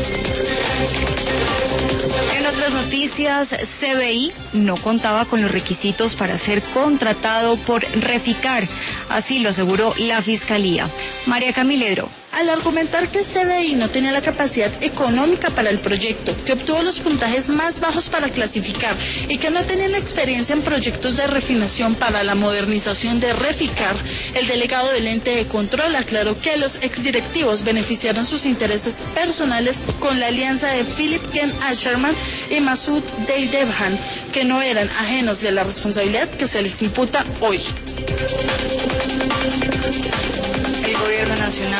En otras noticias, CBI no contaba con los requisitos para ser contratado por Reficar, así lo aseguró la Fiscalía. María Camila Edro. Al argumentar que CBI no tenía la capacidad económica para el proyecto, que obtuvo los puntajes más bajos para clasificar y que no tenía la experiencia en proyectos de refinación para la modernización de Reficar, el delegado del ente de control aclaró que los exdirectivos beneficiaron sus intereses personales con la alianza de Philip Ken Asherman y Masoud Deidebhan, que no eran ajenos de la responsabilidad que se les imputa hoy. El gobierno nacional